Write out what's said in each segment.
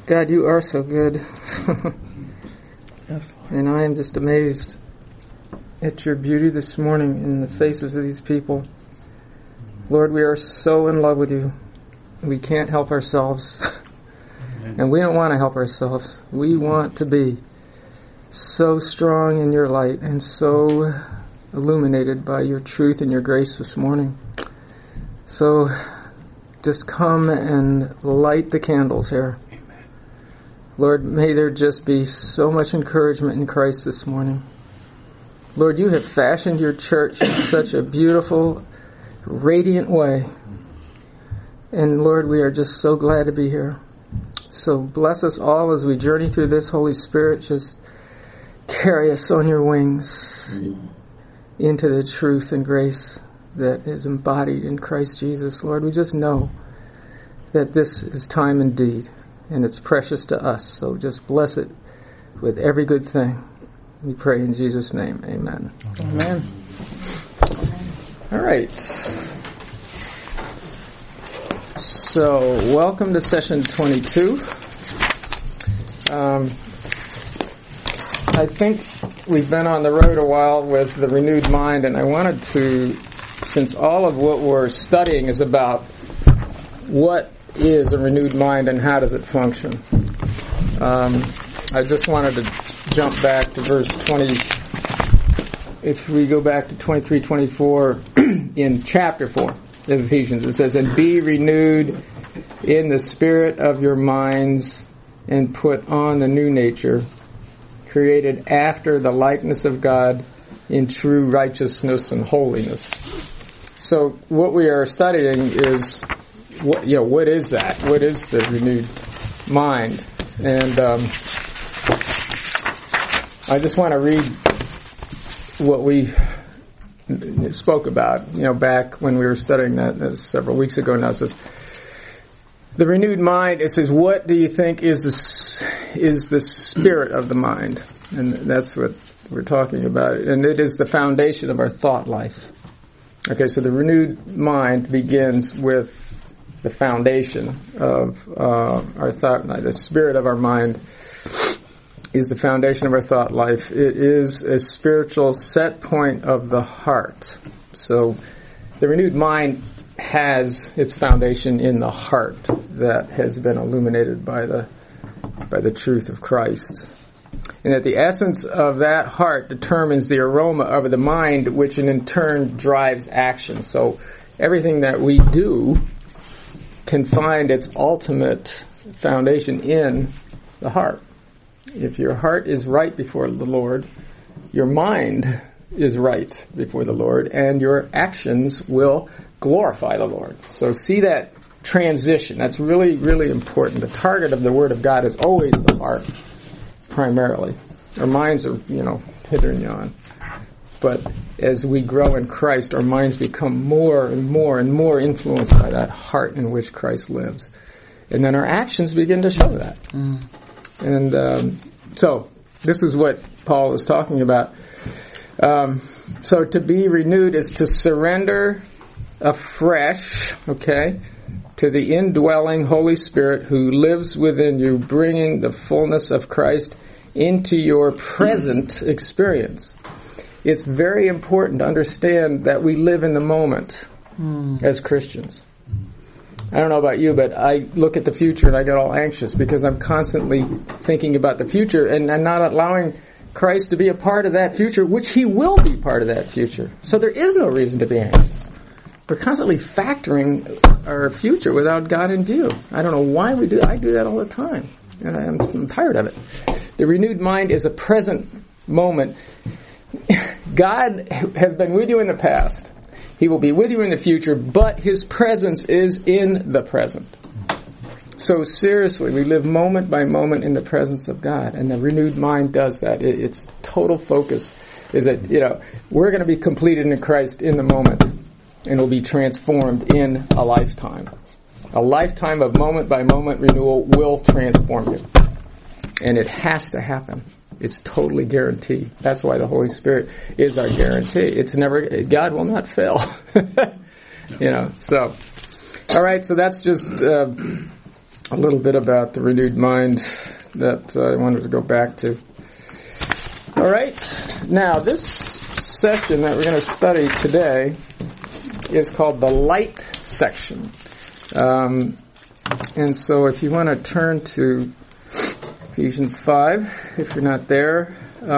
God, you are so good. Yes. And I am just amazed at your beauty this morning in the faces of these people. Lord, we are so in love with you. We can't help ourselves. And we don't want to help ourselves. We want to be so strong in your light and so illuminated by your truth and your grace this morning. So just come and light the candles here. Lord, may there just be so much encouragement in Christ this morning. Lord, you have fashioned your church in such a beautiful, radiant way. And Lord, we are just so glad to be here. So bless us all as we journey through this. Holy Spirit, just carry us on your wings into the truth and grace that is embodied in Christ Jesus. Lord, we just know that this is time indeed. And it's precious to us, so just bless it with every good thing. We pray in Jesus' name. Amen. Amen. All right. So, welcome to session 22. I think we've been on the road a while with the renewed mind, and I wanted to, since all of what we're studying is about what is a renewed mind and how does it function. I just wanted to jump back to verse 20. If we go back to 23, 24 in chapter 4 of Ephesians, it says, "And be renewed in the spirit of your minds and put on the new nature, created after the likeness of God in true righteousness and holiness." So what we are studying is what is that? What is the renewed mind? And I just want to read what we spoke about, back when we were studying that several weeks ago now. It says, the renewed mind, it says, what do you think is the spirit of the mind? And that's what we're talking about. And it is the foundation of our thought life. Okay, so the renewed mind begins with the foundation of our thought life. The spirit of our mind is the foundation of our thought life. It is a spiritual set point of the heart. So the renewed mind has its foundation in the heart that has been illuminated by the truth of Christ. And that the essence of that heart determines the aroma of the mind, which in turn drives action. So everything that we do can find its ultimate foundation in the heart. If your heart is right before the Lord, your mind is right before the Lord, and your actions will glorify the Lord. So see that transition. That's really, really important. The target of the Word of God is always the heart, primarily. Our minds are, hither and yon. But as we grow in Christ, our minds become more and more and more influenced by that heart in which Christ lives. And then our actions begin to show that. And so this is what Paul is talking about. So to be renewed is to surrender afresh, to the indwelling Holy Spirit who lives within you, bringing the fullness of Christ into your present experience. It's very important to understand that we live in the moment as Christians. I don't know about you, but I look at the future and I get all anxious because I'm constantly thinking about the future and not allowing Christ to be a part of that future, which He will be part of that future. So there is no reason to be anxious. We're constantly factoring our future without God in view. I don't know why we do. I do that all the time, and I'm tired of it. The renewed mind is a present moment. God has been with you in the past. He will be with you in the future, but His presence is in the present. So seriously, we live moment by moment in the presence of God, and the renewed mind does that. Its total focus is that, we're going to be completed in Christ in the moment, and will be transformed in a lifetime. A lifetime of moment by moment renewal will transform you. And it has to happen. It's totally guaranteed. That's why the Holy Spirit is our guarantee. It's never, God will not fail. So. All right, so that's just a little bit about the renewed mind that I wanted to go back to. All right. Now, this section that we're going to study today is called the light section. And so if you want to turn to Ephesians 5, if you're not there.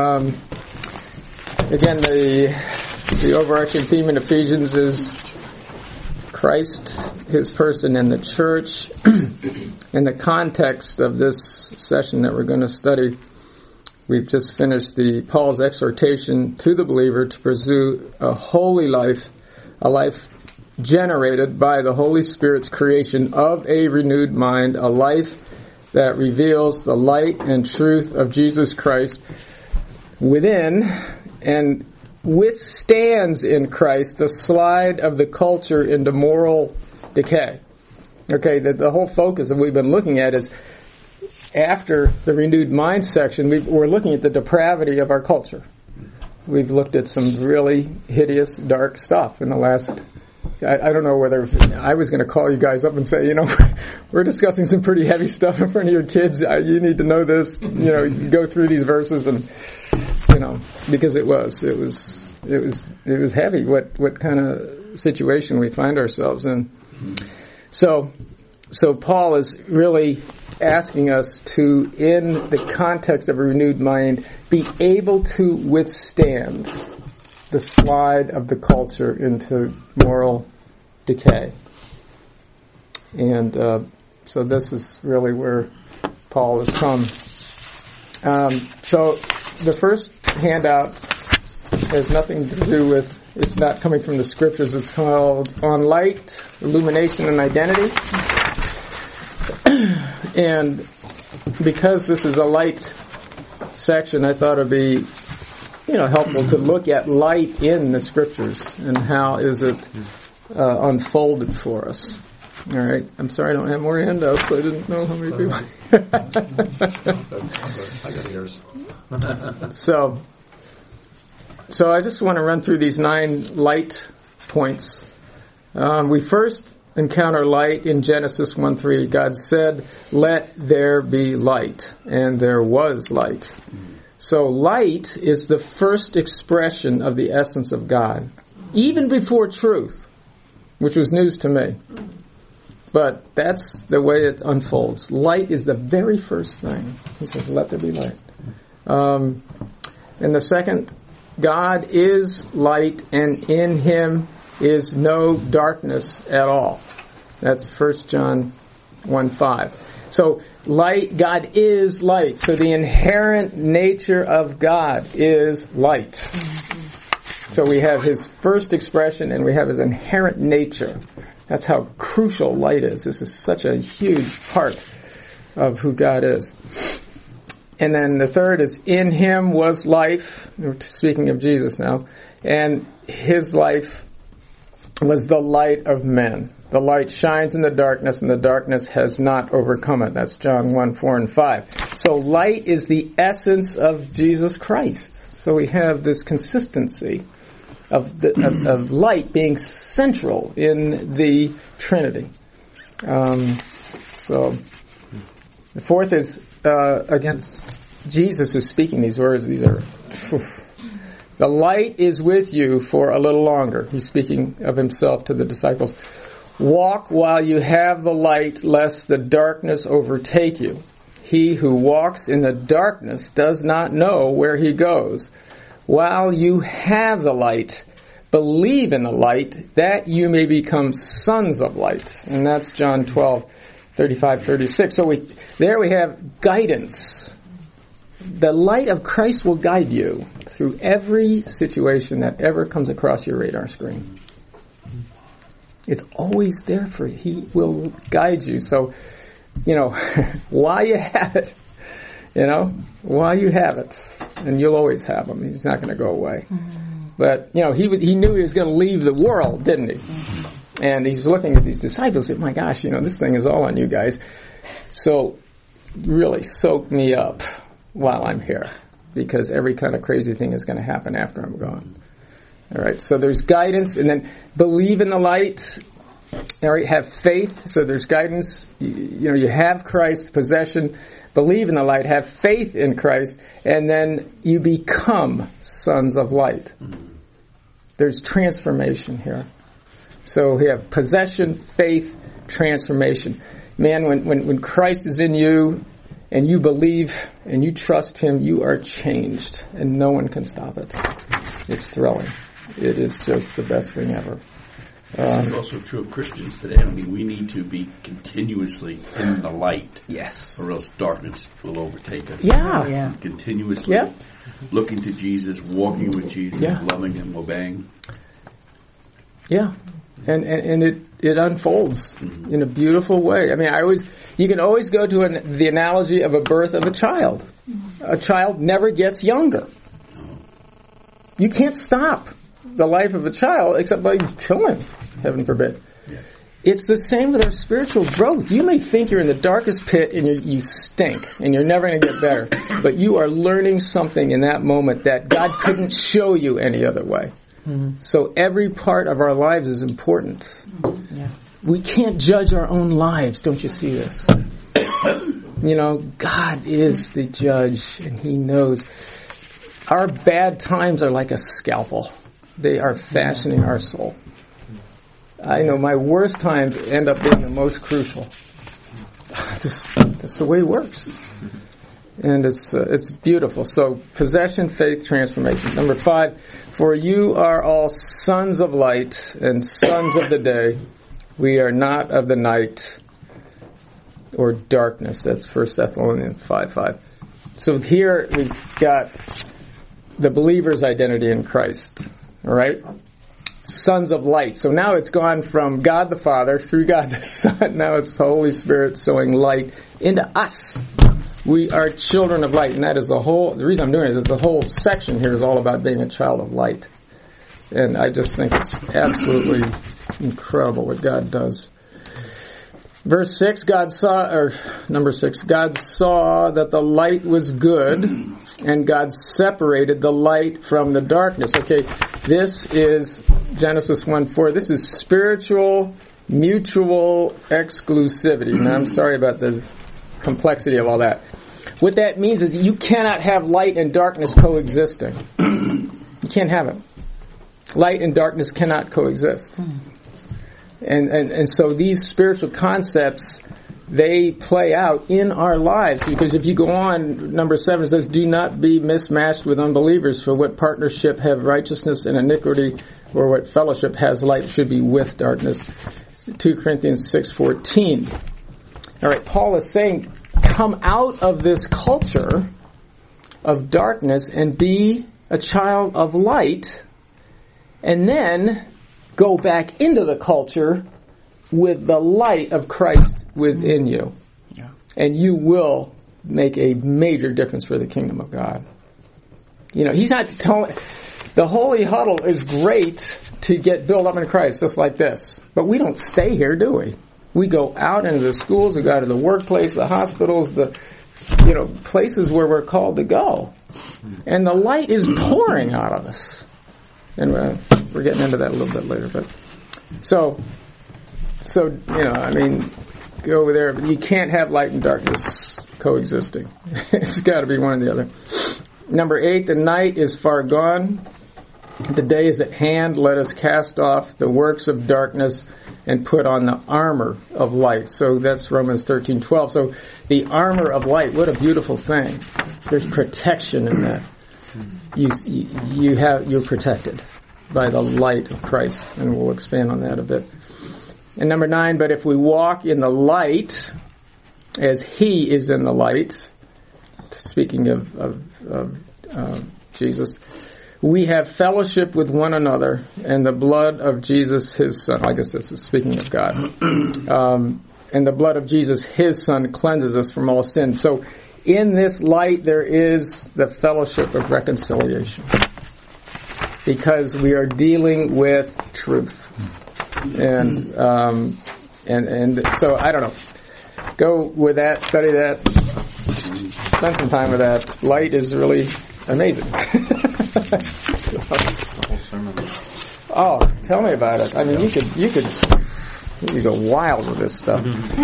Again, the overarching theme in Ephesians is Christ, His person, and the church. In the context of this session that we're going to study, we've just finished Paul's exhortation to the believer to pursue a holy life, a life generated by the Holy Spirit's creation of a renewed mind, a life that reveals the light and truth of Jesus Christ within and withstands in Christ the slide of the culture into moral decay. Okay, the whole focus that we've been looking at is after the renewed mind section, we're looking at the depravity of our culture. We've looked at some really hideous, dark stuff in the last... I don't know whether I was going to call you guys up and say, we're discussing some pretty heavy stuff in front of your kids. You need to know this. You go through these verses and, because it was heavy. What kind of situation we find ourselves in. So Paul is really asking us to, in the context of a renewed mind, be able to withstand the slide of the culture into moral decay. And so this is really where Paul has come. So the first handout has nothing to do with, it's not coming from the scriptures, it's called On Light, Illumination and Identity. And because this is a light section, I thought it would be helpful to look at light in the scriptures and how is it unfolded for us. All right. I'm sorry I don't have more handouts. I didn't know how many people. I got yours. So I just want to run through these 9 light points. We first encounter light in Genesis 1:3. God said, "Let there be light," and there was light. So light is the first expression of the essence of God, even before truth, which was news to me. But that's the way it unfolds. Light is the very first thing. He says, "Let there be light." And the second, God is light, and in Him is no darkness at all. That's 1 John 1:5. So light, God is light. So the inherent nature of God is light. So we have His first expression and we have His inherent nature. That's how crucial light is. This is such a huge part of who God is. And then the third is, in Him was life. We're speaking of Jesus now. And His life was the light of men. The light shines in the darkness, and the darkness has not overcome it. That's John 1:4 and 5. So light is the essence of Jesus Christ. So we have this consistency of light being central in the Trinity. So the fourth is against Jesus is speaking these words. These are. The light is with you for a little longer. He's speaking of Himself to the disciples. Walk while you have the light, lest the darkness overtake you. He who walks in the darkness does not know where he goes. While you have the light, believe in the light, that you may become sons of light. And that's John 12:35-36. So there we have guidance. The light of Christ will guide you through every situation that ever comes across your radar screen. It's always there for you. He will guide you. So, while you have it, while you have it, and you'll always have Him. He's not going to go away. But, He knew He was going to leave the world, didn't He? And He was looking at these disciples and said, my gosh, this thing is all on you guys. So, really soak me up while I'm here, because every kind of crazy thing is going to happen after I'm gone. All right, so there's guidance, and then believe in the light. All right, have faith, so there's guidance. You have Christ, possession, believe in the light, have faith in Christ, and then you become sons of light. There's transformation here. So we have possession, faith, transformation. Man, when Christ is in you and you believe and you trust Him, you are changed, and no one can stop it. It's thrilling. It is just the best thing ever. This is also true of Christians today. I mean, we need to be continuously in the light. Yes. Or else darkness will overtake us. Yeah. Continuously looking to Jesus, walking with Jesus, loving Him, obeying. Yeah. And it unfolds in a beautiful way. I mean, you can always go to the analogy of a birth of a child. A child never gets younger. You can't stop the life of a child except by killing, heaven forbid. Yeah. It's the same with our spiritual growth. You may think you're in the darkest pit and you stink and you're never going to get better, but you are learning something in that moment that God couldn't show you any other way. Mm-hmm. So every part of our lives is important. Yeah. We can't judge our own lives. Don't you see this? God is the judge, and He knows. Our bad times are like a scalpel. They are fashioning our soul. I know my worst times end up being the most crucial. That's the way it works. And it's beautiful. So, possession, faith, transformation. Number 5, for you are all sons of light and sons of the day. We are not of the night or darkness. That's 1 Thessalonians 5:5. So here we've got the believer's identity in Christ. All right? Sons of light. So now it's gone from God the Father through God the Son. Now it's the Holy Spirit sowing light into us. We are children of light. And that is the reason I'm doing it is the whole section here is all about being a child of light. And I just think it's absolutely incredible what God does. Verse 6, number 6, God saw that the light was good, and God separated the light from the darkness. Okay, this is Genesis 1:4. This is spiritual, mutual exclusivity. Now, I'm sorry about the complexity of all that. What that means is you cannot have light and darkness coexisting. You can't have it. Light and darkness cannot coexist. And so these spiritual concepts, they play out in our lives. Because if you go on, number 7 says, do not be mismatched with unbelievers, for what partnership have righteousness and iniquity, or what fellowship has light should be with darkness. 2 Corinthians 6:14. All right, Paul is saying, come out of this culture of darkness and be a child of light, and then go back into the culture with the light of Christ within you. Yeah. And you will make a major difference for the kingdom of God. He's not telling... The Holy Huddle is great to get built up in Christ, just like this. But we don't stay here, do we? We go out into the schools, we go out to the workplace, the hospitals, the places where we're called to go. And the light is pouring out of us. And we're getting into that a little bit later. But so go over there. You can't have light and darkness coexisting. It's got to be one or the other. Number 8, the night is far gone. The day is at hand. Let us cast off the works of darkness and put on the armor of light. So that's Romans 13:12. So the armor of light, what a beautiful thing. There's protection in that. You're protected by the light of Christ, and we'll expand on that a bit. And number 9, but if we walk in the light as He is in the light, speaking of Jesus, we have fellowship with one another, and the blood of Jesus, His Son, I guess this is speaking of God, and the blood of Jesus, His Son, cleanses us from all sin. So in this light there is the fellowship of reconciliation, because we are dealing with truth. And so I don't know. Go with that, study that, spend some time with that. Light is really amazing. Oh, tell me about it. I mean, you could You go wild with this stuff.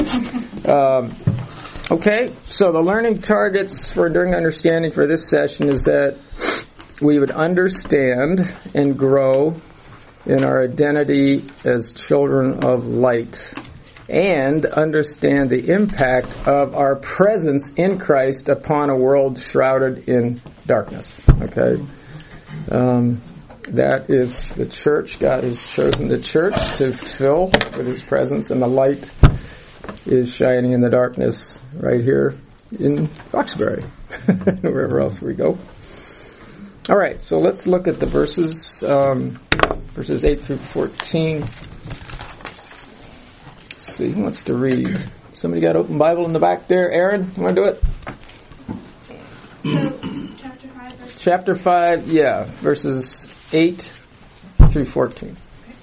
Okay, so the learning targets for Enduring Understanding for this session is that we would understand and grow in our identity as children of light, and understand the impact of our presence in Christ upon a world shrouded in darkness. Okay? That is the church. God has chosen the church to fill with His presence, and the light is shining in the darkness right here in Roxbury, wherever else we go. All right, so let's look at the verses 8 through 14. Let's see, who wants to read? Somebody got open Bible in the back there? Aaron, you want to do it? Chapter 5, yeah, verses 8 through 14.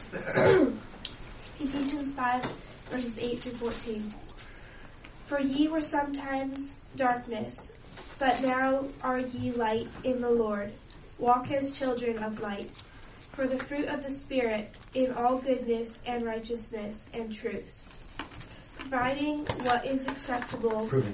Ephesians 5, verses 8 through 14. For ye were sometimes darkness, but now are ye light in the Lord. Walk as children of light. For the fruit of the Spirit in all goodness and righteousness and truth. Proving what is acceptable unto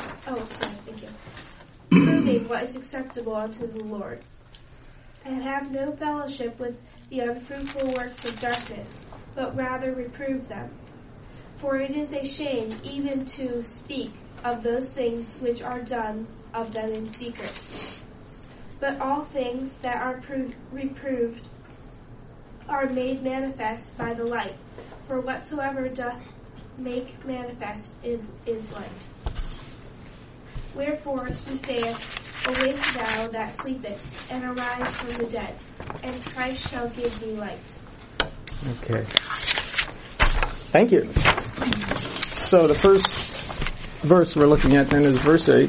the Lord. And have no fellowship with the unfruitful works of darkness, but rather reprove them. For it is a shame even to speak of those things which are done of them in secret. But all things that are reproved are made manifest by the light. For whatsoever doth make manifest is light. Wherefore he saith, Awake thou that sleepest, and arise from the dead, and Christ shall give thee light. Okay. Thank you. So the first verse we're looking at then is verse 8.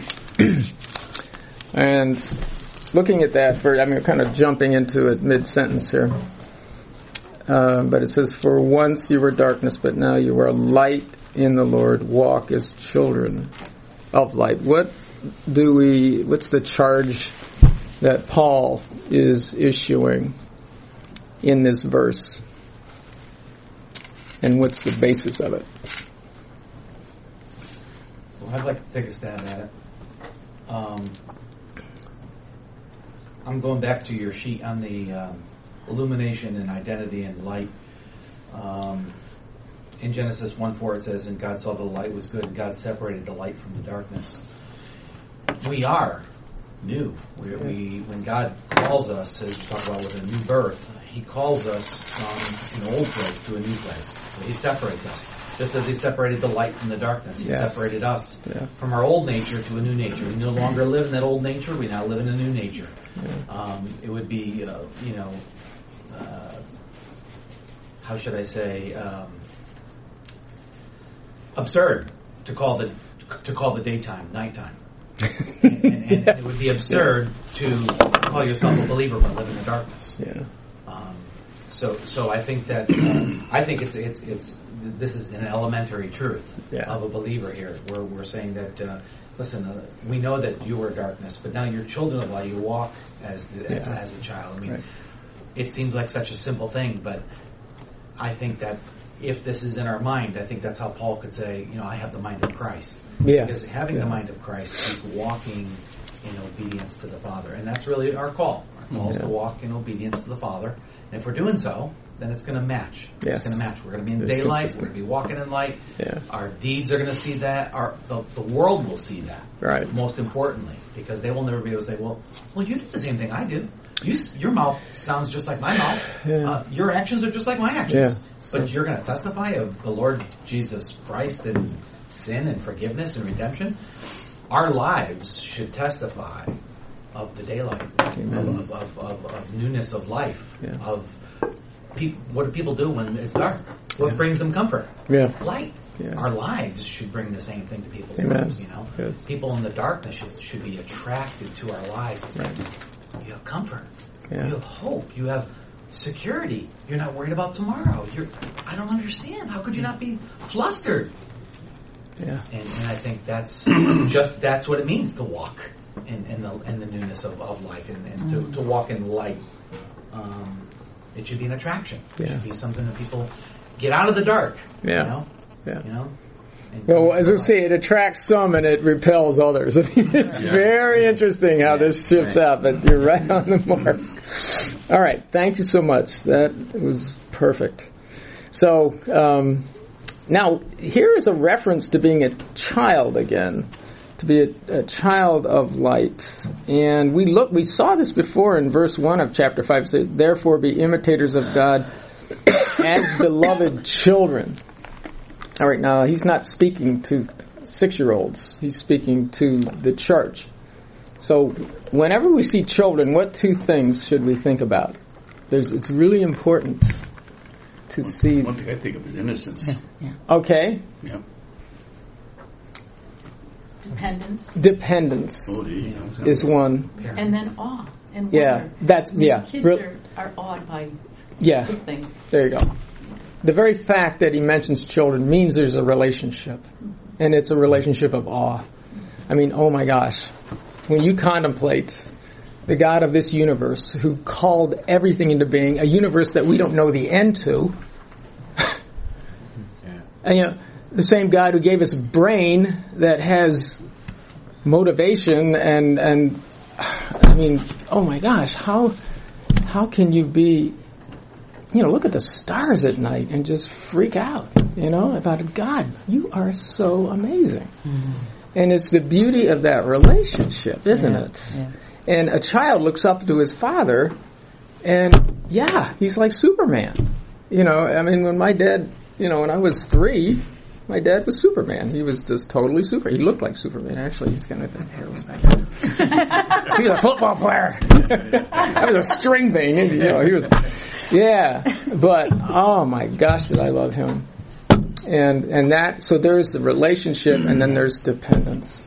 And looking at that verse, I'm kind of jumping into it mid-sentence here. But it says, For once you were darkness, but now you are light in the Lord. Walk as children of light. What's the charge that Paul is issuing in this verse? And what's the basis of it? Well, I'd like to take a stab at it. I'm going back to your sheet on the illumination and identity and light. In Genesis 1:4 it says, And God saw the light was good, and God separated the light from the darkness. We are new. When God calls us, as we talk about with a new birth, He calls us from an old place to a new place. So He separates us. Just as He separated the light from the darkness, He separated us from our old nature to a new nature. We no longer live in that old nature, we now live in a new nature. It would be, how should I say, absurd to call the daytime nighttime. and it would be absurd to call yourself a believer but live in the darkness. So I think that this is an elementary truth of a believer here, where we're saying that listen, we know that you were darkness, but now you're children of light. You walk as a child. I mean, it seems like such a simple thing, but I think that if this is in our mind, I think that's how Paul could say, I have the mind of Christ. Because having the mind of Christ is walking in obedience to the Father. And that's really our call. Our call is to walk in obedience to the Father. And if we're doing so, then it's going to match. It's going to match. We're going to be in daylight. We're going to be walking in light. Our deeds are going to see that. The world will see that. Right. Most importantly, because they will never be able to say, well, you do the same thing I do. Your mouth sounds just like my mouth. Your actions are just like my actions. But you're going to testify of the Lord Jesus Christ and sin and forgiveness and redemption. Our lives should testify of the daylight, of newness of life, of what do people do when it's dark? What brings them comfort? Light. Our lives should bring the same thing to people's lives. People in the darkness should be attracted to our lives. It's like, you have comfort. You have hope. You have security. You're not worried about tomorrow. I don't understand. How could you not be flustered? And I think that's what it means to walk in the newness of life and to walk in light. It should be an attraction. It should be something that people get out of the dark. Yeah. Well, as we say, it attracts some and it repels others. I mean, it's very interesting how this shifts out, but you're right on the mark. All right. Thank you so much. That was perfect. So, now, here is a reference to being a child again, to be a child of light. And we saw this before in verse 1 of chapter 5. It says, therefore be imitators of God as beloved children. All right, now he's not speaking to 6-year-olds. He's speaking to the church. So whenever we see children, what 2 things should we think about? It's really important to see. One thing I think of is innocence. Yeah. Okay. Yeah. Dependence. Is one. And then awe and wonder. Kids are awed by good things. There you go. The very fact that he mentions children means there's a relationship. And it's a relationship of awe. I mean, oh my gosh. When you contemplate the God of this universe who called everything into being, a universe that we don't know the end to, and the same God who gave us a brain that has motivation and I mean, oh my gosh, how can you be, look at the stars at night and just freak out, about God. You are so amazing. Mm-hmm. And it's the beauty of that relationship, isn't it? Yeah. And a child looks up to his father and he's like Superman. I mean, when my dad, when I was 3, my dad was Superman. He was just totally super. He looked like Superman, actually. He's got the hair was back there. He was a football player. I was a string thing. He was, but oh my gosh, did I love him. And that, so there's the relationship and then there's dependence.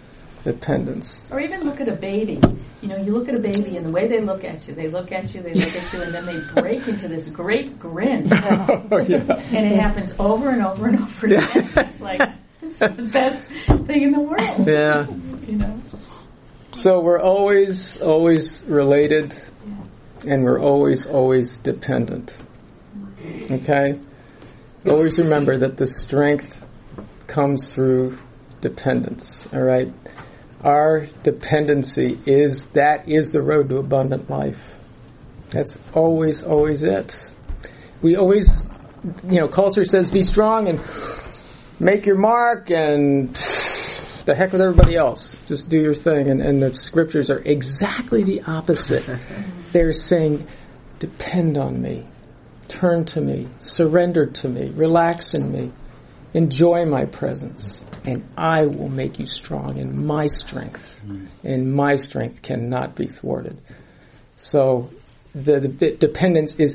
Or even look at a baby. You look at a baby and the way they look at you, and then they break into this great grin. And it happens over and over and over again. It's like, it's the best thing in the world. Yeah. So we're always related and we're always dependent. Okay? Always remember that the strength comes through dependence. All right? Our dependency is the road to abundant life. That's always it. We always, culture says be strong and make your mark and the heck with everybody else. Just do your thing. And the scriptures are exactly the opposite. They're saying, depend on me, turn to me, surrender to me, relax in me, enjoy my presence. And I will make you strong in my strength. And my strength cannot be thwarted. So the dependence is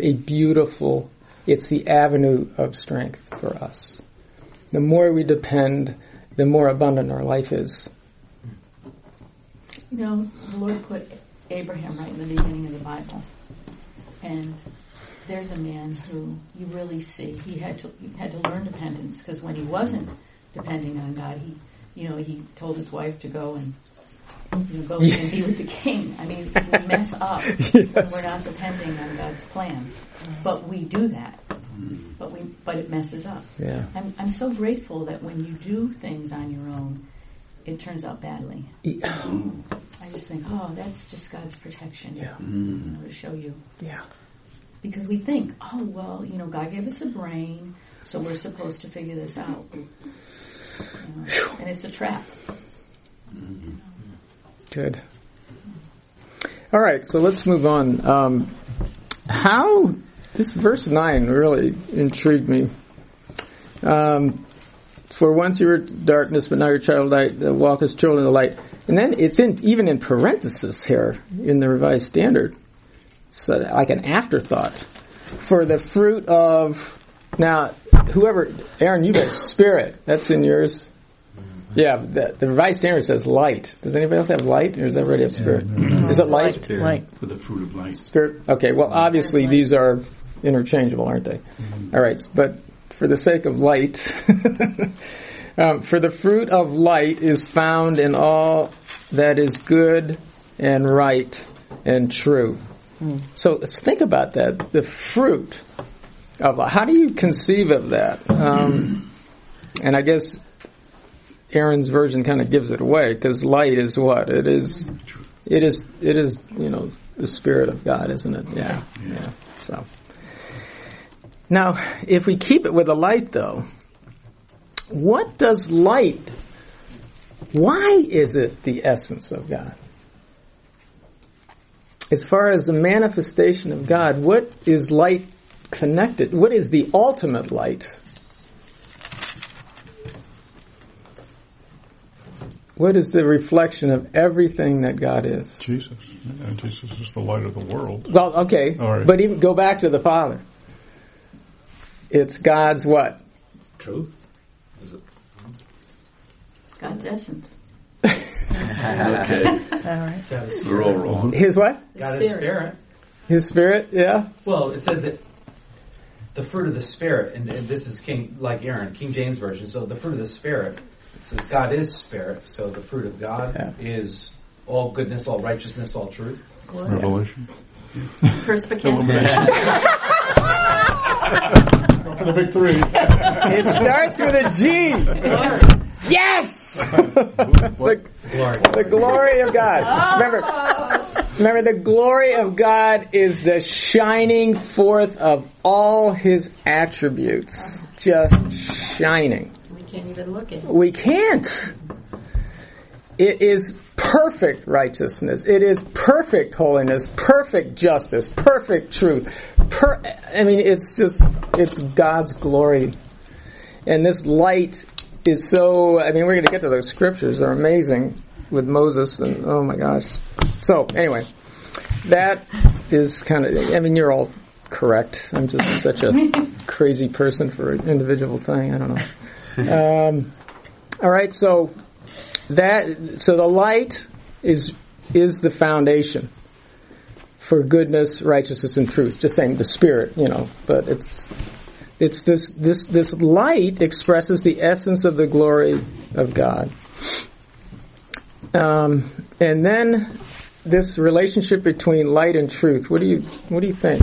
it's the avenue of strength for us. The more we depend, the more abundant our life is. The Lord put Abraham right in the beginning of the Bible. And there's a man who you really see. He had to learn dependence because when he wasn't depending on God, he told his wife to go and go and be with the king. I mean, we mess up when we're not depending on God's plan. But we do that. But it messes up. Yeah. I'm so grateful that when you do things on your own, it turns out badly. I just think, that's just God's protection. Yeah. To show you. Yeah. Because we think, God gave us a brain, so we're supposed to figure this out. And it's a trap. Good. All right, so let's move on. How this verse 9 really intrigued me. For once you were darkness, but now you're child of light. Walk as children of the light. And then it's even in parenthesis here in the Revised Standard, so like an afterthought. For the fruit of Aaron, you got spirit. That's in yours. Yeah, the Revised Standard says light. Does anybody else have light, or does everybody have spirit? Is it light? Light. For the fruit of light. Spirit. Okay, well, obviously these are interchangeable, aren't they? Mm-hmm. All right, but for the sake of light, for the fruit of light is found in all that is good and right and true. So let's think about that. The fruit How do you conceive of that? And I guess Aaron's version kind of gives it away, because light is what? It is, the Spirit of God, isn't it? Yeah. So. Now, if we keep it with the light, though, what does light, why is it the essence of God? As far as the manifestation of God, what is light connected? What is the ultimate light? What is the reflection of everything that God is? Jesus. And Jesus is the light of the world. Well, okay. All right. But even go back to the Father. It's God's what? Truth. Is it? It's God's essence. Okay. All right. We're all wrong. His what? God is Spirit. His Spirit, yeah. Well, it says that the fruit of the Spirit, and this is like Aaron, King James Version, so the fruit of the Spirit, it says God is Spirit, so the fruit of God is all goodness, all righteousness, all truth. Revelation. Perspicacia. The big three. It starts with a G. Glory. Yes! The glory of God. Remember, the glory of God is the shining forth of all His attributes. Just shining. We can't even look at it. We can't. It is perfect righteousness. It is perfect holiness, perfect justice, perfect truth. It's God's glory. And this light is so, we're going to get to those scriptures. They're amazing with Moses and, oh my gosh. So, anyway, that is kind of, you're all correct. I'm just such a crazy person for an individual thing. I don't know. All right, so the light is the foundation for goodness, righteousness, and truth. Just saying the Spirit, but it's this light expresses the essence of the glory of God. And then this relationship between light and truth. What do you think?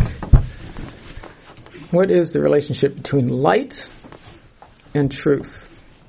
What is the relationship between light and truth?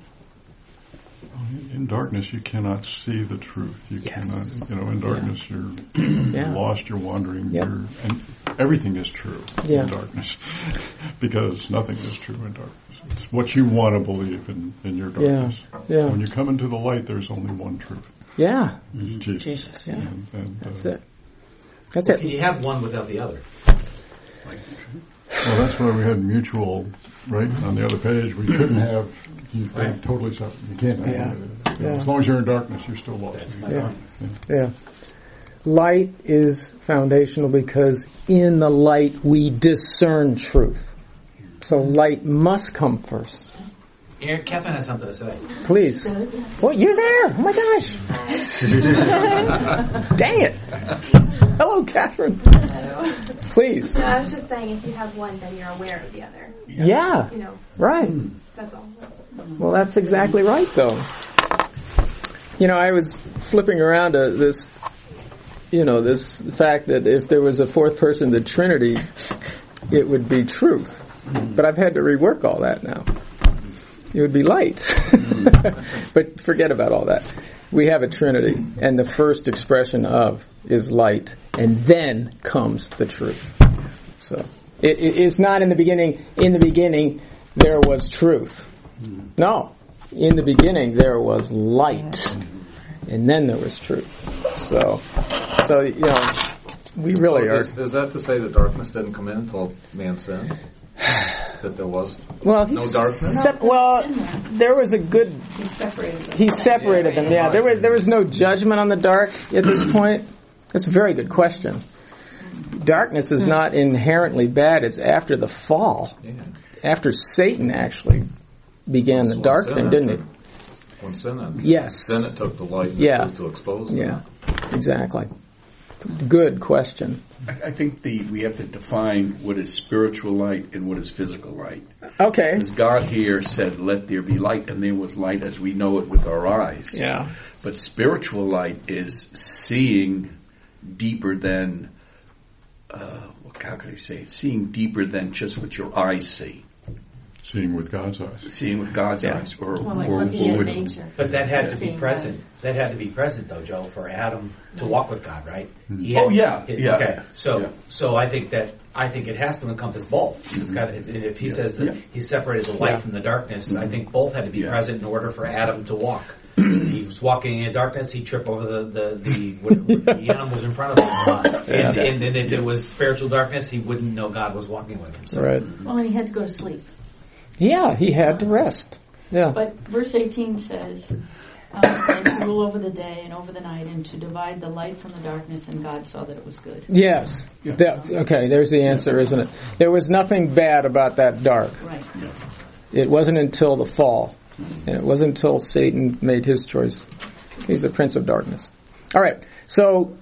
In darkness, you cannot see the truth. You cannot, in darkness, you're lost, you're wandering, and everything is true in darkness, because nothing is true in darkness. It's what you want to believe in your darkness. Yeah. When you come into the light, there's only one truth. Yeah. It's Jesus. Yeah. And that's it. That's it. Can you have one without the other? Well, that's why we had mutual, right? On the other page, we couldn't have totally separate. You can't have as long as you're in darkness, you're still lost. Yeah. Light is foundational because in the light we discern truth. So light must come first. Catherine has something to say. Please. Well, you're there. Oh my gosh. Dang it. Hello, Catherine. Hello. Please. No, I was just saying, if you have one, then you're aware of the other. Yeah. Right. That's all. Well, that's exactly right, though. I was flipping around this fact that if there was a fourth person, the Trinity, it would be truth. But I've had to rework all that now. It would be light. But forget about all that. We have a Trinity, and the first expression of is light, and then comes the truth. So it is not in the beginning. In the beginning, there was truth. No, in the beginning there was light, and then there was truth. So we really are. Is that to say that darkness didn't come in until man sinned? That there was no darkness? There was a good... He separated them, yeah. There was no judgment on the dark at this point. That's a very good question. Darkness is not inherently bad. It's after the fall. Yeah. After Satan actually began the dark thing, didn't he? When sin entered. Yes. Then it took the light and the truth to expose them. Yeah, exactly. Good question. I think we have to define what is spiritual light and what is physical light. Okay. Because God here said, let there be light, and there was light as we know it with our eyes. Yeah. But spiritual light is seeing deeper than how can I say it? Seeing deeper than just what your eyes see. Seeing with God's eyes. Seeing with God's eyes. Looking at nature. But that had to be present. That had to be present, though, Joe, for Adam to walk with God, right? Okay. So I think it has to encompass both. It's got. If he says that he separated the light from the darkness, I think both had to be present in order for Adam to walk. He was walking in darkness. He'd trip over the animals in front of him, and if it was spiritual darkness, he wouldn't know God was walking with him. So. Right. Well, and he had to go to sleep. Yeah, he had to rest. Yeah. But verse 18 says, to rule over the day and over the night, and to divide the light from the darkness, and God saw that it was good. Yes. Okay, there's the answer, isn't it? There was nothing bad about that dark. Right. It wasn't until the fall, and it wasn't until Satan made his choice. He's the prince of darkness. All right, so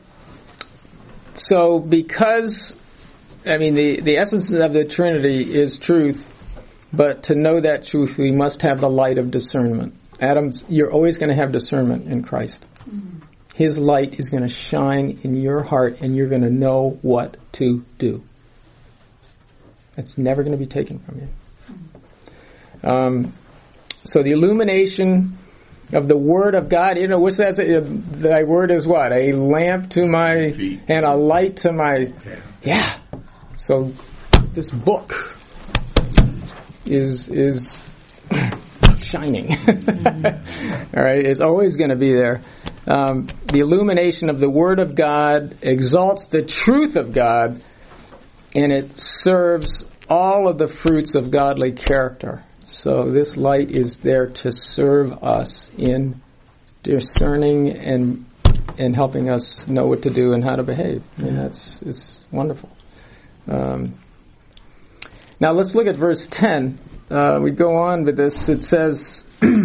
because, the essence of the Trinity is truth, but to know that truth, we must have the light of discernment. You're always going to have discernment in Christ. Mm-hmm. His light is going to shine in your heart, and you're going to know what to do. It's never going to be taken from you. Mm-hmm. So the illumination of the Word of God, what's that? Thy Word is what? A lamp to my feet and a light to my... Yeah. So this book is shining. All right, it's always going to be there. The illumination of the Word of God exalts the truth of God, and it serves all of the fruits of godly character. So this light is there to serve us in discerning and helping us know what to do and how to behave. It's wonderful. Now let's look at verse 10. We go on with this. It says,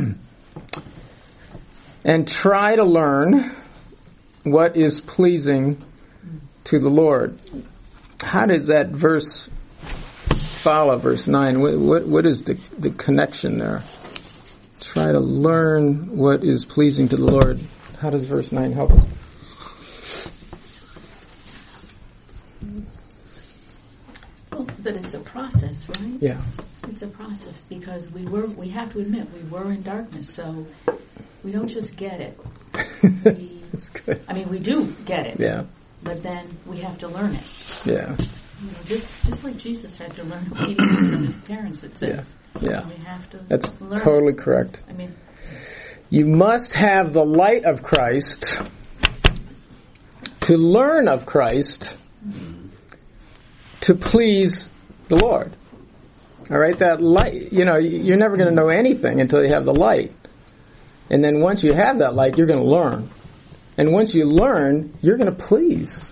and try to learn what is pleasing to the Lord. How does that verse follow verse 9? What is the connection there? Try to learn what is pleasing to the Lord. How does verse 9 help us? But it's a process, right? Yeah. It's a process because we have to admit we were in darkness, so we don't just get it. That's good. We do get it. Yeah. But then we have to learn it. Yeah. Just like Jesus had to learn obedience from his parents, it says. Yeah. We have to That's learn. Totally correct. You must have the light of Christ to learn of Christ to please the Lord. All right, that light, you're never going to know anything until you have the light. And then once you have that light, you're going to learn. And once you learn, you're going to please.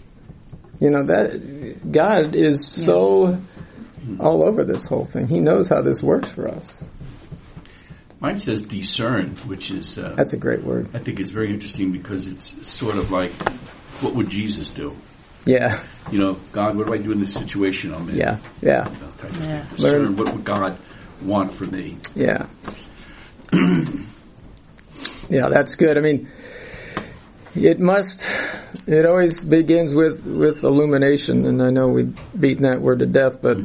That God is so all over this whole thing. He knows how this works for us. Mine says discern, which is... that's a great word. I think it's very interesting because it's sort of like, what would Jesus do? Yeah. God, what do I do in this situation I'm in? Yeah. Discern, what would God want from me? Yeah. Yeah, that's good. It always begins with illumination, and I know we've beaten that word to death, but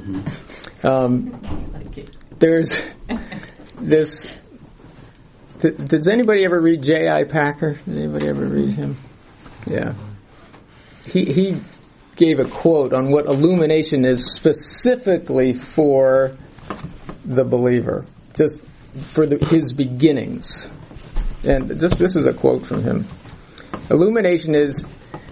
there's this... Does anybody ever read J.I. Packer? Anybody ever read him? Yeah. He gave a quote on what illumination is specifically for the believer, just for his beginnings. And this is a quote from him. Illumination is,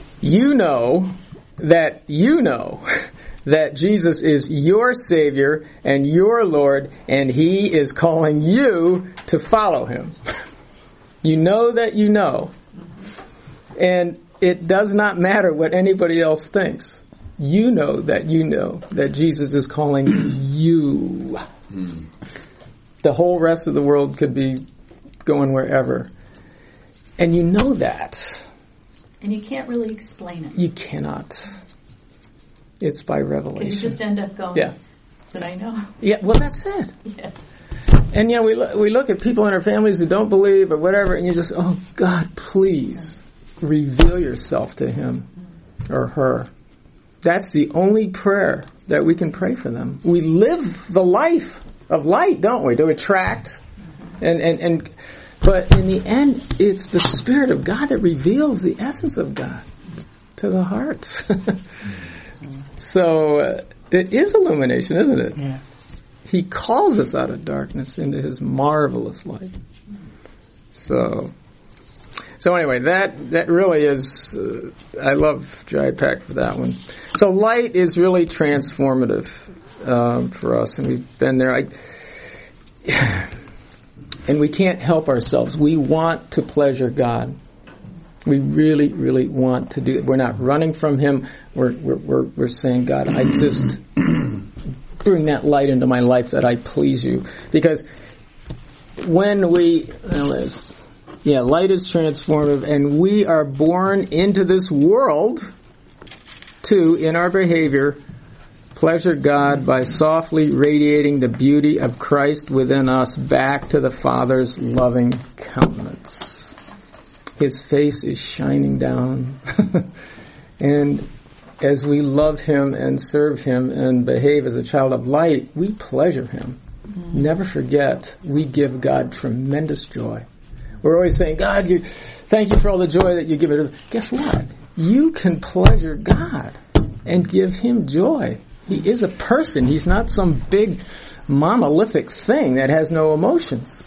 that Jesus is your Savior and your Lord, and He is calling you to follow Him. You know that you know. And it does not matter what anybody else thinks. You know that Jesus is calling you. The whole rest of the world could be going wherever. And you know that. And you can't really explain it. You cannot. It's by revelation. You just end up going, but I know. Yeah, well, that's it. Yeah. And we look at people in our families who don't believe or whatever, and you just, oh, God, please reveal yourself to him or her. That's the only prayer that we can pray for them. We live the life of light, don't we? To attract but in the end, it's the Spirit of God that reveals the essence of God to the heart. So it is illumination, isn't it? Yeah. He calls us out of darkness into His marvelous light. So anyway, that really is, I love Dry Pack for that one. So light is really transformative for us, and we've been there. And we can't help ourselves. We want to pleasure God. We really, really want to do it. We're not running from Him. We're saying, God, I just bring that light into my life that I please You. Because when light is transformative, and we are born into this world to, in our behavior, pleasure God by softly radiating the beauty of Christ within us back to the Father's loving countenance. His face is shining down. And as we love Him and serve Him and behave as a child of light, we pleasure Him. Mm-hmm. Never forget, we give God tremendous joy. We're always saying, God, thank You for all the joy that You give it. Guess what? You can pleasure God and give Him joy. He is a person. He's not some big monolithic thing that has no emotions.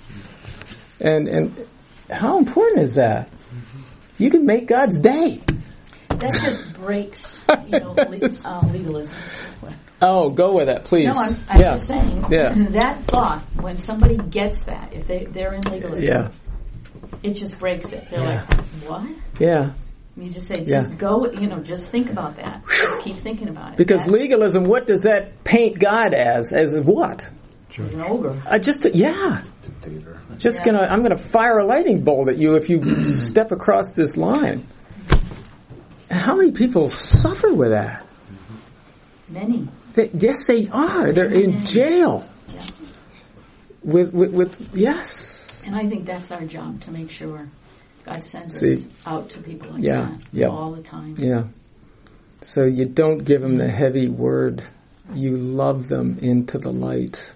And how important is that? You can make God's day. That just breaks, legalism. Oh, go with that, please. No, I'm just saying, that thought, when somebody gets that, if they're in legalism, it just breaks it. They're like, what? Yeah. You just say, go, just think about that. Just keep thinking about it. Because legalism, what does that paint God as? As what? As an ogre. Dictator. I'm gonna fire a lightning bolt at you if you step across this line. How many people suffer with that? Many. Yes, they are. They're in jail. Yeah. With yes. And I think that's our job, to make sure God sends us out to people like that all the time. Yeah. So you don't give them the heavy word. You love them into the light.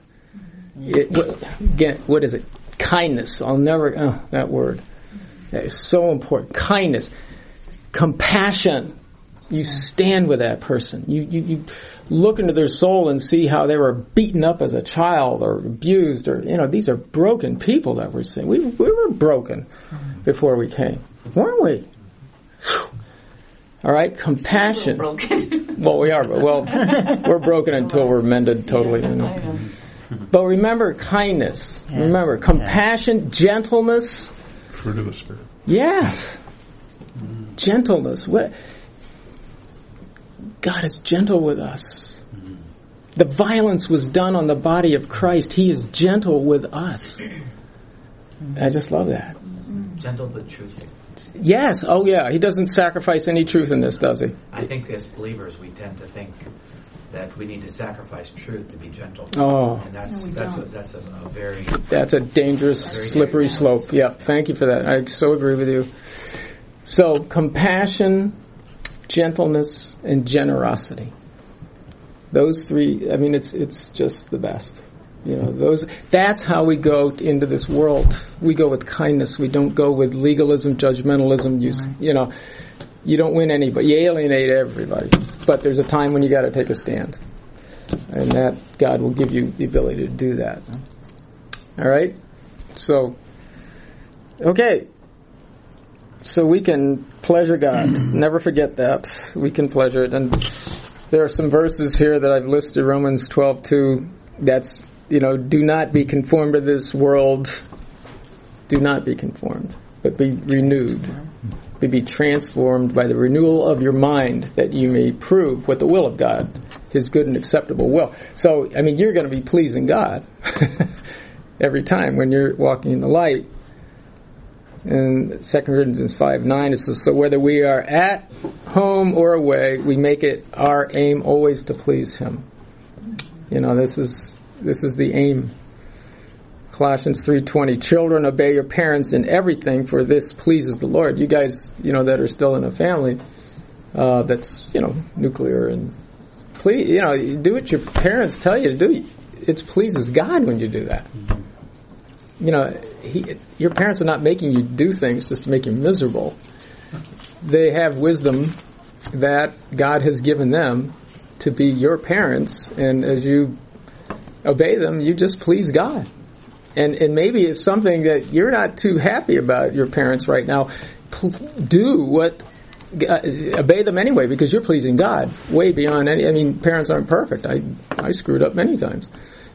Mm-hmm. What is it? Kindness. That word. That is so important. Kindness. Compassion. You stand with that person. You look into their soul and see how they were beaten up as a child or abused, or these are broken people that we're seeing. We were broken before we came, weren't we? All right, compassion. Broken. Well, we are, but we're broken until we're mended totally. But remember kindness. Yeah. Remember compassion, gentleness. Fruit of the Spirit. Yes. Gentleness. What? God is gentle with us. The violence was done on the body of Christ. He is gentle with us. I just love that. Gentle but truthful. Yes. Oh, yeah. He doesn't sacrifice any truth in this, does he? I think as believers we tend to think that we need to sacrifice truth to be gentle. Oh. And that's a very... That's a dangerous, slippery slope. Yeah. Thank you for that. I so agree with you. So, compassion, gentleness, and generosity. Those three, it's just the best. That's how we go into this world. We go with kindness. We don't go with legalism, judgmentalism. You don't win anybody. You alienate everybody. But there's a time when you got to take a stand. And that God will give you the ability to do that. All right? So, okay. So we can pleasure God. Never forget that. We can pleasure it. And there are some verses here that I've listed. Romans 12:2. That's, do not be conformed to this world. Do not be conformed, but be renewed. Be transformed by the renewal of your mind, that you may prove what the will of God, His good and acceptable will. So, you're going to be pleasing God every time when you're walking in the light. In 2 Corinthians 5:9, it says, so whether we are at home or away, we make it our aim always to please Him. This is the aim. Colossians 3:20, children, obey your parents in everything, for this pleases the Lord. You guys, that are still in a family, that's, nuclear. And please, do what your parents tell you to do. It pleases God when you do that. Your parents are not making you do things just to make you miserable. They have wisdom that God has given them to be your parents, and as you obey them, you just please God. And maybe it's something that you're not too happy about your parents right now. Obey them anyway, because you're pleasing God way beyond parents aren't perfect. I screwed up many times,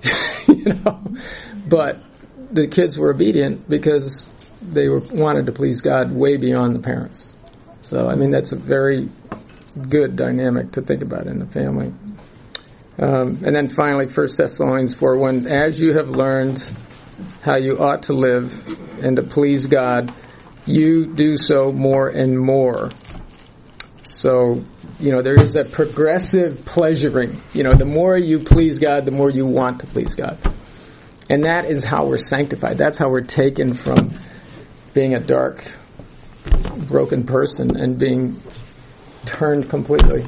but the kids were obedient because they wanted to please God way beyond the parents. So, that's a very good dynamic to think about in the family. And then finally, 1 Thessalonians 4:1, as you have learned how you ought to live and to please God, you do so more and more. So, there is a progressive pleasuring. The more you please God, the more you want to please God. And that is how we're sanctified. That's how we're taken from being a dark, broken person and being turned completely.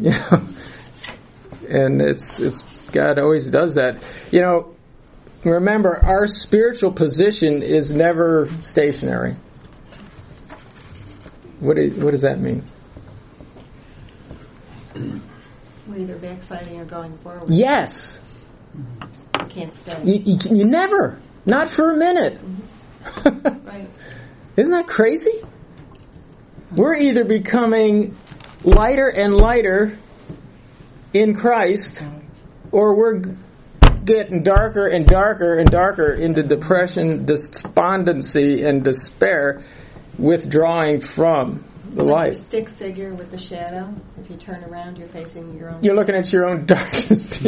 And it's God always does that. Remember, our spiritual position is never stationary. What does that mean? We're either backsliding or going forward. Yes. You can't stay. You never. Not for a minute. Mm-hmm. Right. Isn't that crazy? We're either becoming lighter and lighter in Christ, or we're getting darker and darker and darker into depression, despondency, and despair, withdrawing from the light. Like a stick figure with the shadow. If you turn around, you're facing your own. You're looking at your own darkness.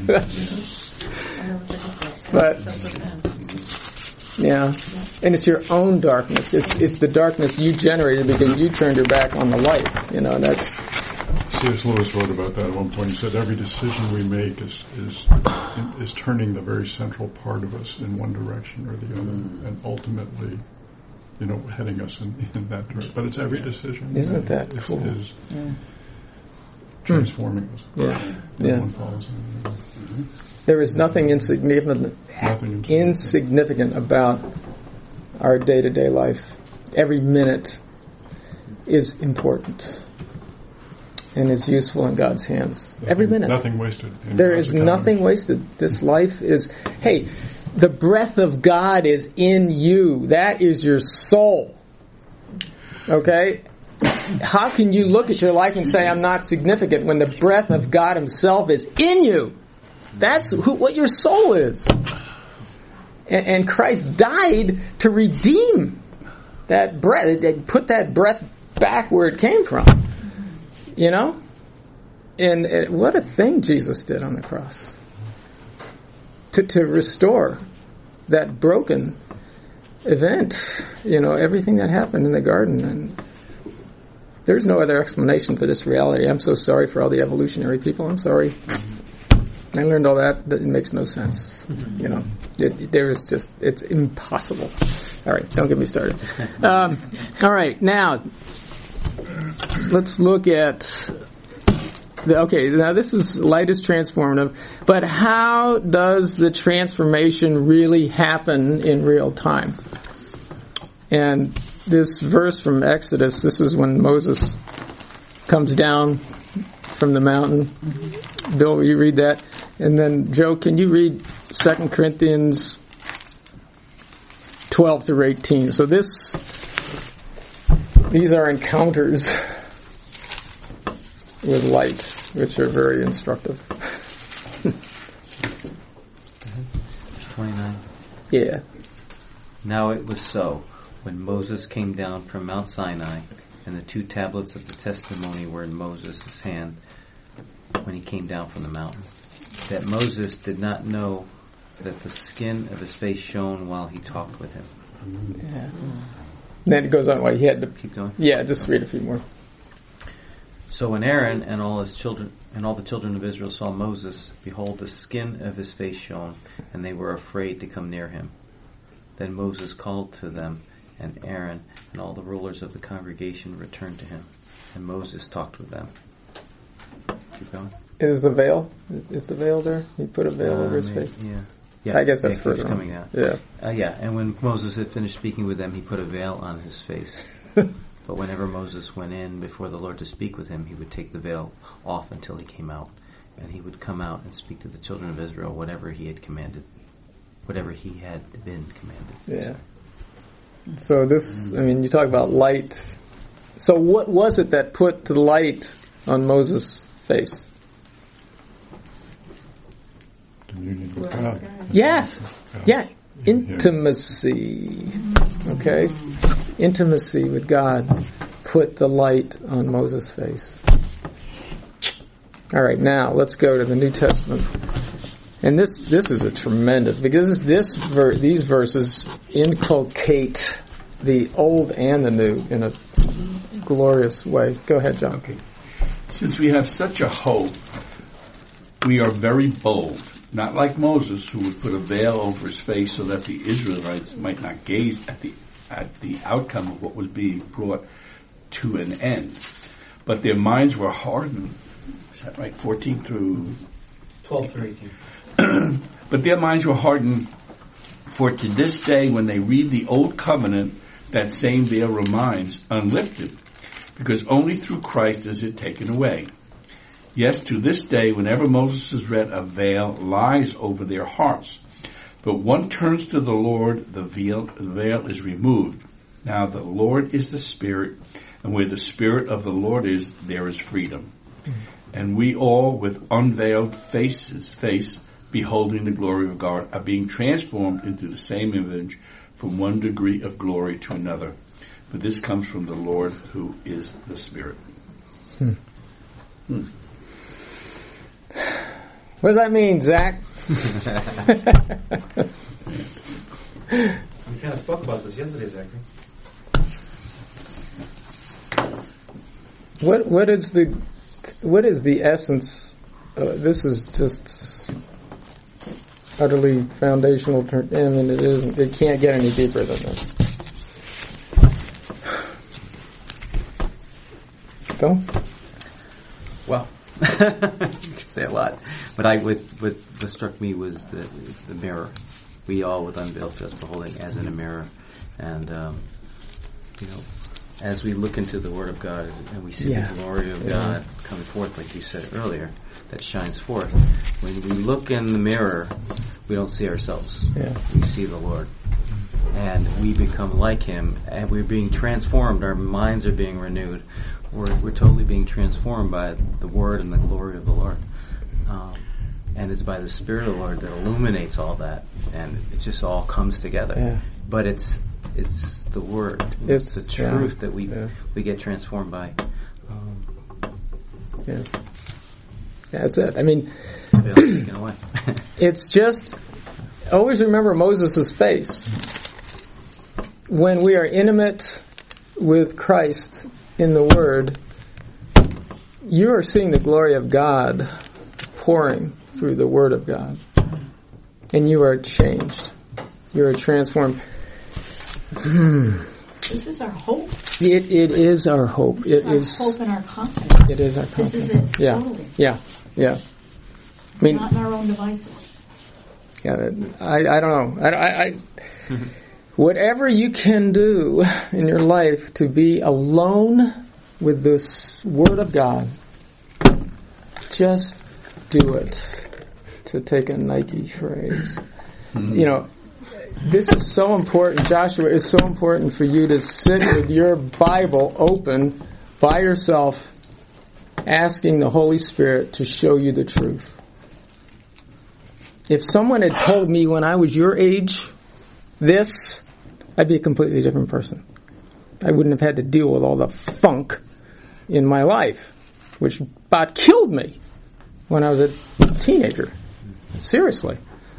Yeah, and it's your own darkness. It's the darkness you generated because you turned your back on the light. That's. C.S. Lewis wrote about that at one point. He said every decision we make is turning the very central part of us in one direction or the other, and ultimately, heading us in that direction. But it's every decision. Isn't that cool? Is transforming us. Yeah. One follows another. There is nothing insignificant about our day-to-day life. Every minute is important and is useful in God's hands. Every minute. Nothing wasted. There is nothing wasted. This life is, the breath of God is in you. That is your soul. Okay? How can you look at your life and say, I'm not significant, when the breath of God Himself is in you? That's what your soul is. And Christ died to redeem that breath, put that breath back where it came from. And what a thing Jesus did on the cross. To restore that broken event, everything that happened in the garden. And there's no other explanation for this reality. I'm so sorry for all the evolutionary people. I'm sorry. I learned all that. It makes no sense. It's impossible. All right, don't get me started. All right, now let's look at. Now this is light is transformative, but how does the transformation really happen in real time? And this verse from Exodus, this is when Moses comes down from the mountain. Bill, will you read that? And then, Joe, can you read 2 Corinthians 12 through 18? So these are encounters with light, which are very instructive. 29. Yeah. Now it was so, when Moses came down from Mount Sinai, and the 2 tablets of the testimony were in Moses' hand when he came down from the mountain, that Moses did not know that the skin of his face shone while he talked with him. Yeah. Then it goes on. He had to keep going. Yeah, just read a few more. So when Aaron and all his children and all the children of Israel saw Moses, behold, the skin of his face shone, and they were afraid to come near him. Then Moses called to them, and Aaron and all the rulers of the congregation returned to him, and Moses talked with them. Keep going. Is the veil there? He put a veil over his face? Yeah. I guess that's further coming out. Yeah. And when Moses had finished speaking with them, he put a veil on his face. But whenever Moses went in before the Lord to speak with him, he would take the veil off until he came out. And he would come out and speak to the children of Israel whatever he had commanded, whatever he had been commanded. Yeah. So this, you talk about light. So what was it that put the light on Moses' face? Communion with God. Yes. Yeah. Intimacy. Okay? Intimacy with God put the light on Moses' face. All right, now let's go to the New Testament. And this is a tremendous, because these verses inculcate the old and the new in a glorious way. Go ahead, John. Okay. Since we have such a hope, we are very bold. Not like Moses, who would put a veil over his face so that the Israelites might not gaze at the outcome of what was being brought to an end. But their minds were hardened. Is that right? 14 through 12 through 18. But their minds were hardened, for to this day when they read the old covenant, that same veil remains unlifted, because only through Christ is it taken away. Yes, to this day, whenever Moses is read, a veil lies over their hearts. But one turns to the Lord, the veil is removed. Now the Lord is the Spirit, and where the Spirit of the Lord is, there is freedom. And we all, with unveiled face, beholding the glory of God, are being transformed into the same image from one degree of glory to another. But this comes from the Lord, who is the Spirit. What does that mean, Zach? We kind of spoke about this yesterday, Zachary. What is the essence? This is just utterly foundational, and it can't get any deeper than this. Phil? Well, you can say a lot, but what struck me was the mirror. We all, with unveiled face, beholding as in a mirror, and as we look into the Word of God and we see the glory of God coming forth, like you said earlier, that shines forth. When we look in the mirror, we don't see ourselves. Yeah. We see the Lord. And we become like Him, and we're being transformed. Our minds are being renewed. We're totally being transformed by the Word and the glory of the Lord. And it's by the Spirit of the Lord that illuminates all that, and it just all comes together. Yeah. But it's the Word. It's the truth that we get transformed by. Yeah, that's it. I mean, taken away. It's just, always remember Moses' face. When we are intimate with Christ in the Word, you are seeing the glory of God pouring through the Word of God. And you are changed. You are transformed. This is our hope. It is our hope. This is our hope and our confidence. It is our confidence. This is it. Totally. Yeah. I mean, not in our own devices. Yeah, I don't know. Whatever you can do in your life to be alone with this Word of God, just do it. To take a Nike phrase. This is so important, Joshua. It's so important for you to sit with your Bible open by yourself, asking the Holy Spirit to show you the truth. If someone had told me when I was your age this, I'd be a completely different person. I wouldn't have had to deal with all the funk in my life, which about killed me when I was a teenager. Seriously.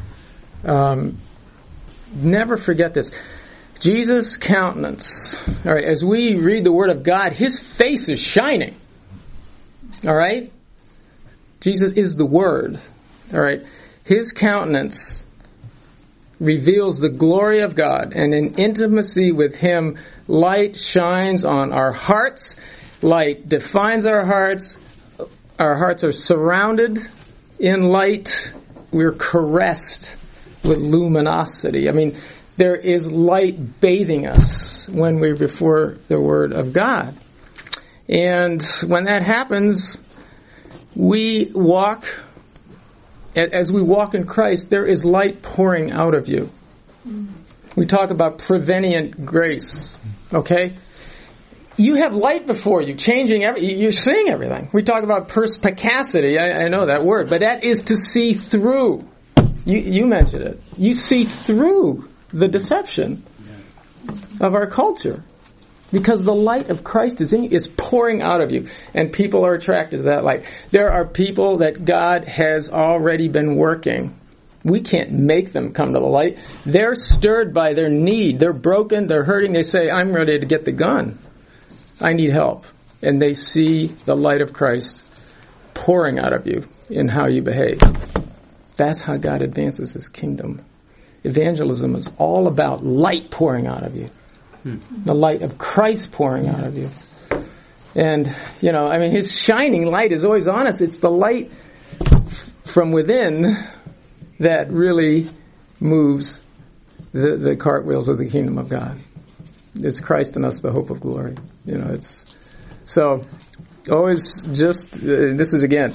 Never forget this. Jesus' countenance. All right, as we read the Word of God, His face is shining. All right? Jesus is the Word. All right? His countenance reveals the glory of God, and in intimacy with Him, light shines on our hearts. Light defines our hearts. Our hearts are surrounded in light. We're caressed with luminosity. I mean, there is light bathing us when we're before the Word of God. And when that happens, we walk, as we walk in Christ, there is light pouring out of you. We talk about prevenient grace, okay? You have light before you, changing you're seeing everything. We talk about perspicacity, I know that word, but that is to see through. You mentioned it. You see through the deception of our culture. Because the light of Christ is pouring out of you. And people are attracted to that light. There are people that God has already been working. We can't make them come to the light. They're stirred by their need. They're broken. They're hurting. They say, I'm ready to get the gun. I need help. And they see the light of Christ pouring out of you in how you behave. That's how God advances His kingdom. Evangelism is all about light pouring out of you. The light of Christ pouring out of you. And, His shining light is always on us. It's the light from within that really moves the cartwheels of the kingdom of God. It's Christ in us, the hope of glory. So always just, this is again,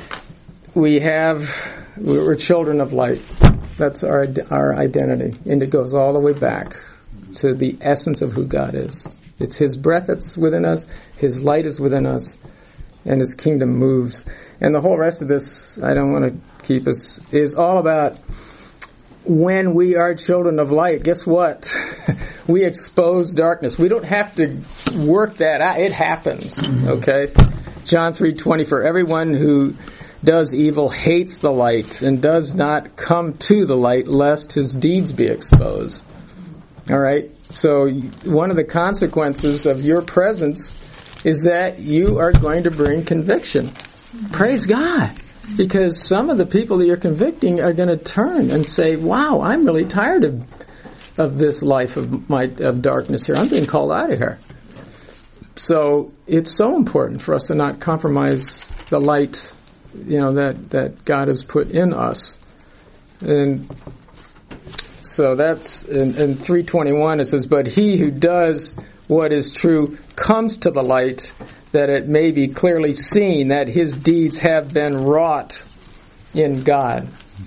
we're children of light. That's our identity. And it goes all the way back to the essence of who God is. It's His breath that's within us, His light is within us, and His kingdom moves. And the whole rest of this, I don't want to keep us, is all about when we are children of light, guess what? We expose darkness. We don't have to work that out. It happens, okay? John 3:20, for everyone who does evil hates the light and does not come to the light lest his deeds be exposed. All right? So one of the consequences of your presence is that you are going to bring conviction. Praise God. Because some of the people that you're convicting are going to turn and say, wow, I'm really tired of this life of darkness here. I'm being called out of here. So it's so important for us to not compromise the light, that God has put in us. And so that's in 3:21 it says, but he who does what is true comes to the light, that it may be clearly seen that his deeds have been wrought in God.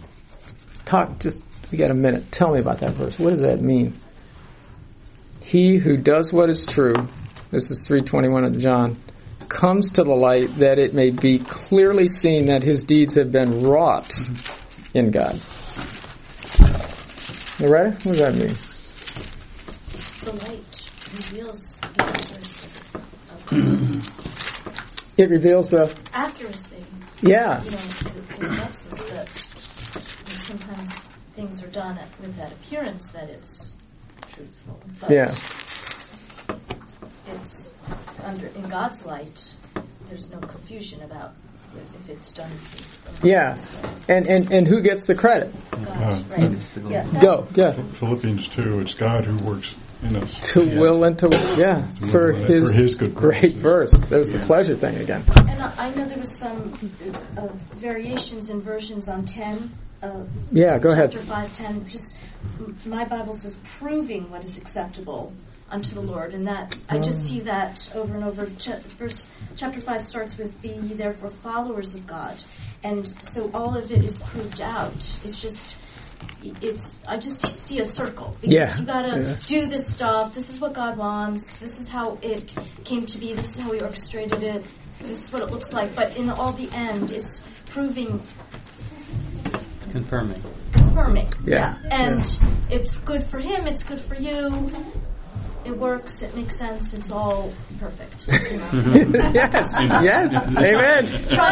We got a minute. Tell me about that verse. What does that mean? He who does what is true, this is 3:21 of John, comes to the light that it may be clearly seen that his deeds have been wrought in God. Loretta, what does that mean? The light reveals the accuracy of God. It reveals the accuracy. Yeah. The steps is that sometimes things are done with that appearance that it's truthful. But it's in God's light, there's no confusion about if it's done. Yeah. And who gets the credit? God, right. Go. Philippians 2, it's God who works in us. To will and to will, for his good great verse. There's the pleasure thing again. And I know there was some variations in versions on 10. Go ahead. Chapter 5:10. Just my Bible says, proving what is acceptable unto the Lord, and that I just see that over and over. Chapter 5 starts with, "Be ye therefore followers of God," and so all of it is proved out. I just see a circle. Because you gotta do this stuff. This is what God wants. This is how it came to be. This is how He orchestrated it. This is what it looks like. But in all the end, it's proving. Confirming. Yeah. And it's good for Him. It's good for you. It works. It makes sense. It's all perfect. Yes. Amen.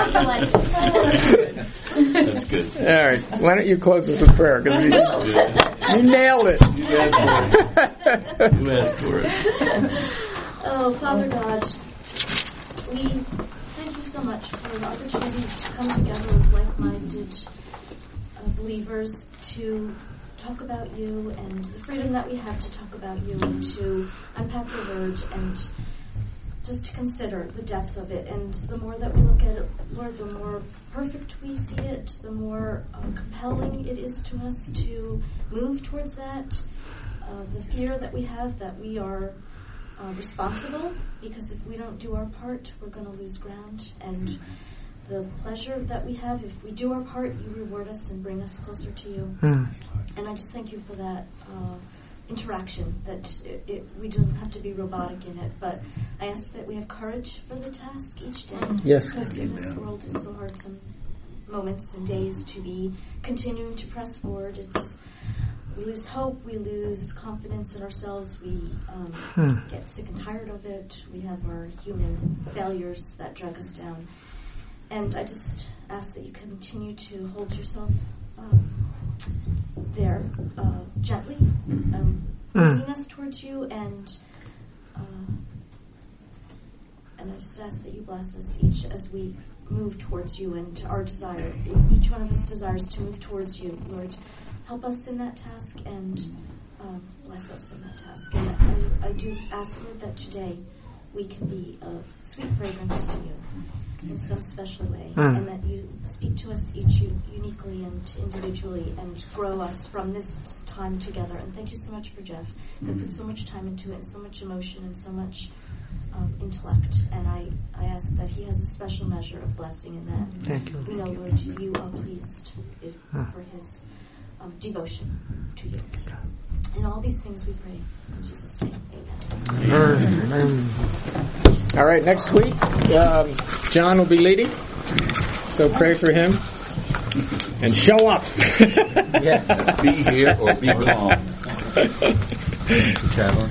That's good. All right. Why don't you close us with prayer? Because you nailed it. You asked for it. Oh, Father God, we thank you so much for the opportunity to come together with like-minded believers to talk about you and the freedom that we have to talk about you and to unpack your word and just to consider the depth of it. And the more that we look at it, Lord, the more perfect we see it, the more compelling it is to us to move towards that. The fear that we have that we are responsible, because if we don't do our part, we're going to lose ground. And the pleasure that we have, if we do our part, you reward us and bring us closer to you. And I just thank you for that interaction, that we don't have to be robotic in it, but I ask that we have courage for the task each day. Yes. Because in this world it's so hard some moments and days to be continuing to press forward. We lose hope, we lose confidence in ourselves, we get sick and tired of it, we have our human failures that drag us down. And I just ask that you continue to hold yourself there gently, moving us towards you, and I just ask that you bless us each as we move towards you, and our desire, each one of us desires to move towards you, Lord. Help us in that task and bless us in that task. And I do ask, Lord, that today we can be of sweet fragrance to you in some special way, and that you speak to us each uniquely and individually and grow us from this time together. And thank you so much for Jeff, that put so much time into it and so much emotion and so much intellect. And I ask that he has a special measure of blessing in that. Thank you. We know, Lord, you are pleased for his devotion to you. In all these things we pray. In Jesus' name, amen. All right, next week, John will be leading, so pray for him. And show up. Be here or be gone. Traveling.